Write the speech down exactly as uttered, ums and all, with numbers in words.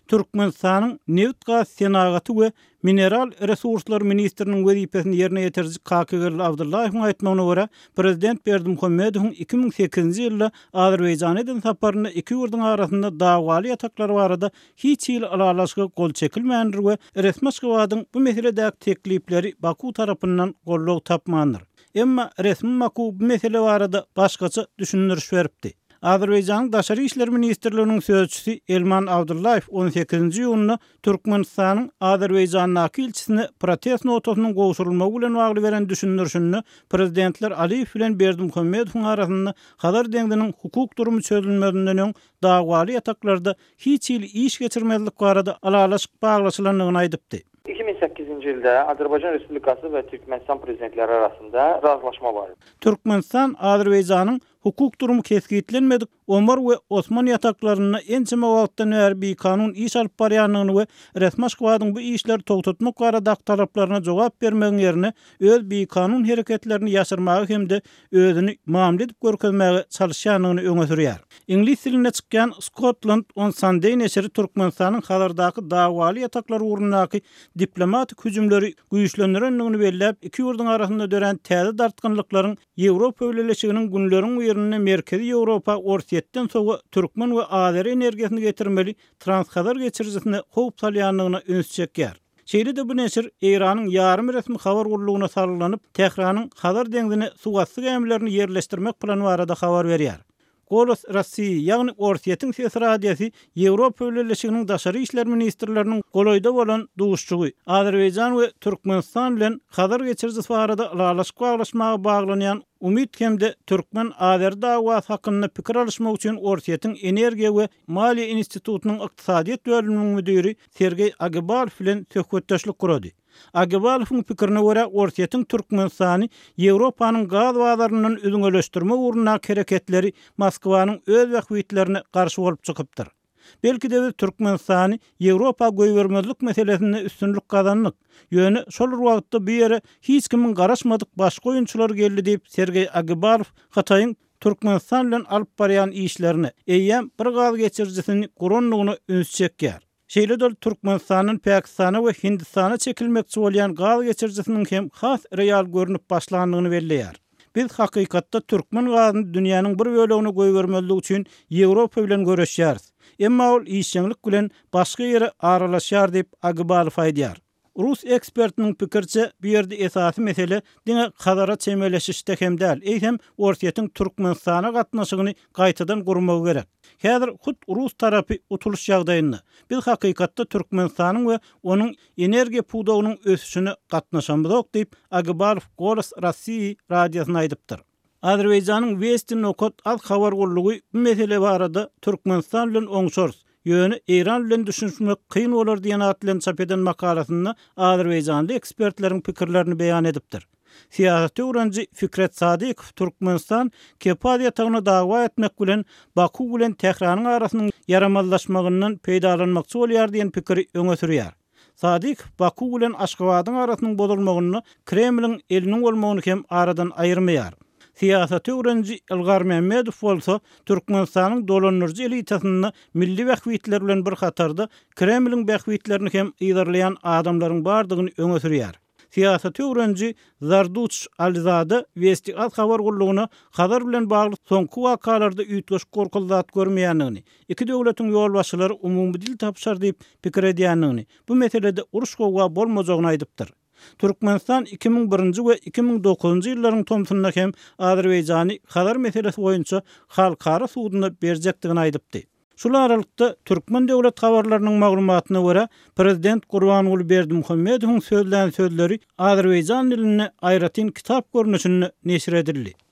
Türkmenistanyň Neft gaz senaty we Mineral resurslar ministriniň wezipesini ýerine ýetirjik Kakıgül Abdullahyň aýtmagyna görä, prezident Berdimuhammedowyň iki ming sekizinji ýylda Azerbaýjana eden saparyny iki ýurdun arasynda dagwaly ýataklary barada hiç ýyl alalaşyga gol çekilmändir we resmi Moskwadyň bu meseledäki teklipleri Baku tarapyndan gollog tapmandyr. Emma resmi Baku bu mesele barada başgaça düşünürüş beripdi. Azerbaýjanyň Daşary işler ministrliginiň sözçüsi Elman Abdullayew on sekizinji ýylyny Türkmenistanyň Azerbaýjanyň ilçisine protest notasynyň gowşurulmagy bilen bagly beren düşünürşini prezidentler Aliýew bilen Berdimuhammedowyň arasynda Hazar deňdiniň hukuk durumy çözülmedinden öň dagwaly ýataklarda hiç ýyl iş geçirmezlik barada alalaşyk baglaşylandygyny aýdypdy. iki ming sekizinji ýylda Azerbaýjan Respublikasy we Türkmenistan prezidentleri arasında razılaşma var. Türkmenistan Azerbaýjanyň hukuk durumu keskitlenmedik Omar we Osman ýataklaryna ençeme wagtdan bäri bir kanun iş alyp barýanlygyny we resmi Moskwadyň bu işleri togtatmak barada talaplaryna jogap bermegiň ýerine öz bir kanun hereketlerini ýaşyrmagy hemde özüni mamle edip görkezmäge çalışýanlygyny öňe sürýär. İnglis diline çykýan Scotland on Sunday neşri Türkmenistanyň hazırdaky dagwaly ýataklary urundaky diplomatik hüjümleri güýçlendirenligini belläp, iki ýurdun arasynda dören täze dartgynlyklaryň Ýewropa öwreleşiginiň günleriň ýerine Merkezi Ýewropa orsiýetden soňra türkmen we azer energiýasini getirmeli transhazar geçirjisini howp salýanlygyna üns çekýär. Şeýle de bu neşir Iranyň ýarym resmi habar gurulugyna sarylanyp, Tehranyň Hazar deňdine suwatsyk ämlerini ýerleşdirmek plany barada habar berýär. Golos Rossiýa, ýagny orsiýetiň ses radiýasy Ýewropa öwreleşiginiň daşary işler ministrleriniň goloýda bolan duşçugy Azerbaýjan we Türkmenistan bilen Hazar geçirjisi barada alalaşyk baglaşmagy baglanýan umit hemde Türkmen azer dagwasy hakynda pikir alışmak üçin orsiýetiň Energiýa we Maliýe institutynyň ykdysadyýet bölüminiň müdiri Sergey Agibalow bilen söhbetdeşlik kurdy. Agibalowyň pikirini görä orsiýetiň Türkmenistany Ýewropanyň gaz bazaryndan özüňeleşdirme uğruna hereketleri Moskwanyň öz wagtlaryna garşy bolup çykypdyr. Belki de Türkmenistany Ýewropa goýbermezlik meselesinde üstünlük kazandyk. Ýöne şol wagtda bir ýere hiç kimin garaşmadyk başga oýunçylar geldi diýip Sergey Agibalow Hataýyň Türkmenistan bilen alyp barýan işlerini eýýem bir gaz geçirjisini guranlygyny üns çekýär. Şeýle de Türkmenistanyň Pakistana we Hindistana çekilmekçi bolýan gaz geçirjisiniň hem has real görünüp başlandygyny belleýär. Biz hakykatda türkmen gazyny dünýäniň bir bölegine goýbermezlik üçin Ýewropa bilen görüşýäris. Emma ol işçilik bilen başga ýere aralaşýar diýip Agibalow aýdýar. Rus ekspertiniň pikirçe bu ýerde esasy mesele diňe Hazara çemeleşişde hem däl, eýsem orsiýetiň Türkmenistana gatnaşygyny gaýtadan gurmagy gerek. Häzir hut Rus tarapy utuluş ýagdaýynda biz hakykatda Türkmenistanyň we onuň energiýa puwdagynyň ösüşine gatnaşamyzok diýip Agibalow Golos Rossiýa radiýasyna aýdypdyr. Azerbaýjanyň Western Okot az habar gurulugy bu mesele barada Türkmenistan bilen oňşors ýöne Iran bilen düşünmek kyn bolar diýen atlan çap eden makalasynda Azerbaýjanda ekspertleriň pikirlerini beýan edipdir. Siýasat öwrenji Fikret Sadykow Türkmenistan kepadiýatyny dagwa etmek bilen Baku bilen Tehranyň arasynyň yaramazlaşmagyndan peýdalanmakçy bolýar diýen pikiri öňe sürýär. Sadykow Baku bilen Aşgabatyň arasynyň bozulmagyny Kremliň eliniň bolmagyny hem aradan aýyrmaýar. Siýasat öwrenji Ilgar Mehmedow bolsa Türkmenistanyň dolanyrjy elitasyny milli wagtlar bilen bir hatarda Kremliň wagtlaryny hem ýygyrlayan adamlaryň bardygyny öňe sürýär. Siýasat öwrenji Zarduç Alzada Westi az habar gurulugyna Hazar bilen bagly soňky wakalarda üýtgeç gorkulzat görmeýänligini, iki döwletiň ýolbaşçylary umumy dil tapşar diýip pikir edýänligini, bu meselede uruş gowa bolmajagyny aýdypdyr. Türkmenistan iki ming birinji we iki ming dokuzunji ýyllaryň tomsunda hem Azerbaýjany Hazar meselesi boýunça halkara suwdyna berjekdigini aýdypdy. Şol aralykda Türkmen döwlet habarlarynyň maglumatyna görä, prezident Gurbanuly Berdimuhammedowyň sözlän sözleri Azerbaýjan diline aýratyn kitap görnüşini neşir edildi.